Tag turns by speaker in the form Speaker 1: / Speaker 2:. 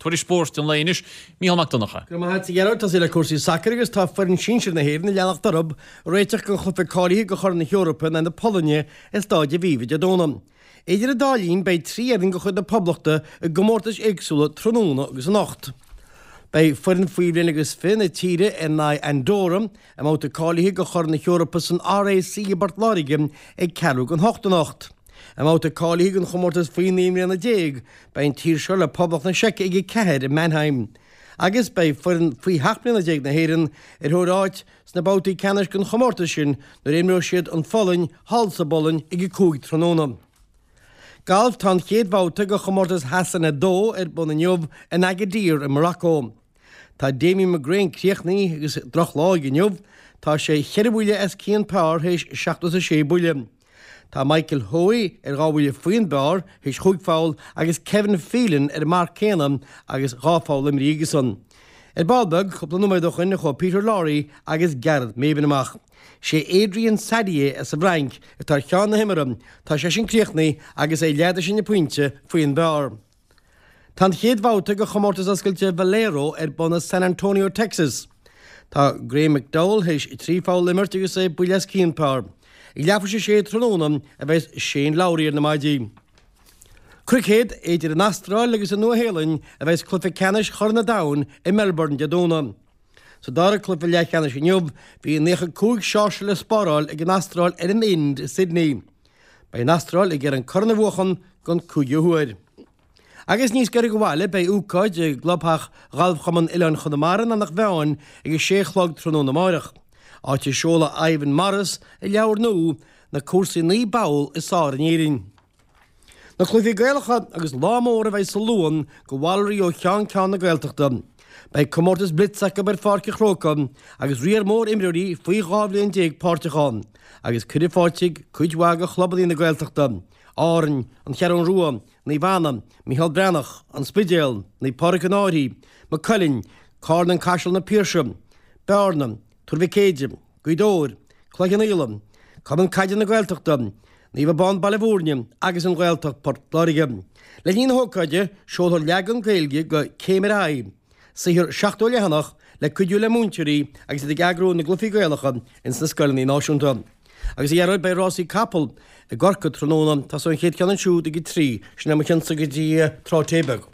Speaker 1: tuairí sport an léinis Mícheál Mac Donacha.
Speaker 2: Go maith gearart tá le cuasí sacr agus tá farin síir na héir na leach darab réiteach go chlufa cáí go chur na Eorpa na Poloine is dáide bhívid a dónam. Éidir a dálín bei tríaring go chud na poblachta a gomórtas éagsúla tróna agus an nacht. Bei farin fuiblin agus fin a tíre in na Andorra a máta cáí go chur na Eorpa san RAC i Bartláige ag ceú an hocht an nacht. A máta cáí an chomórtas faoíon na déag bei an tír seir le poblach na seice ag ceir in Mannheim. Agus bei farin faoi hachblin na déag na héireann thuráid sna bátaí ceannis gon chomórta sin nó éimró siad an follain hálsa bolin ag cúig tróna. Galf tá chéadbáta go chomórtas hasan a dó buna neomh in Agadir in Morocco. Tá Damien McGrain críochnaí agus droch láig in neomh, tá sé cheirbuile as cían pár héis 76 buile. Tá Michael Hoey gábhuile faoin beár héis chuig fáil agus Kevin Phelan mar céanam agus gáfáil im rígasan. Balbeg chupla numéidochain chu Peter Lorry agus Garrett mébin amach. sé Adrian Sadier as a bhreink a tar cheann na himimeram tá sé sin críochnaí agus é leidir sin na puinte faoin beár. Tá chéadhváta go chomórtas oscailte Valero buna San Antonio, Texas. Tá Graham McDowell héis trífáil limert agus é buileas cíanpár. I leafar sé trónam a bheits Shane Lowry na maidí. Crichéad éidir an Astráil agus an Nuahéalainn a bheits clufa ceannis chorna dain i Melbourne de dóna. So dar a clufa le ceannis in Niob bhí necha cúig seáise le spáráil ag an Astráil an Ind i Sydney. Bei an Astráil ag ar an corna bhuachan gon cúigiúhuair. Agus níos gar go bhile bei úcáid ag globthach galbchaman Ileán Chonamaran an nach bheáin ag séchlog tróna máireach. Áte seola Ivan Morris i leabhar nó na cuasaí ní bail is sáir an éirin. Na chluifi gaalacha agus lámóra bheith sa luan go bhalaí ó chean na gailteachta. Bei comórtas blitzeach go bar fáce chrócam agus riar mór imreirí faoi gáblaíon déag páirteáin, agus cuidir fáitigh chuidhhaga chlobbalí na gailteachta. Áran an Chearán Rua, ní Bhanam, Micheál Brannach, an Spidéal, ní Pádraig an Áirí, McCullin, Carnan Cashel na Pearsham, Bernam, Turvicéidim, Guidóir, Cloighanílam, Common Caidir na gailteachta, ní bh ban Ballyvourne agus an gailteach Portláige. Le ní hócaide seolthar leagan gailge go céimeraí. Sihir 7 lehanach le cuidiú le múnteirí agus ag agrú na glufií gaalacha in na scoilnaí náisiúnta. Agus i dhearad bei Rossi Capel i gcorca trónam tá son chéad ceann siúd ag 3 sin am chéansa go dtí trátébeg.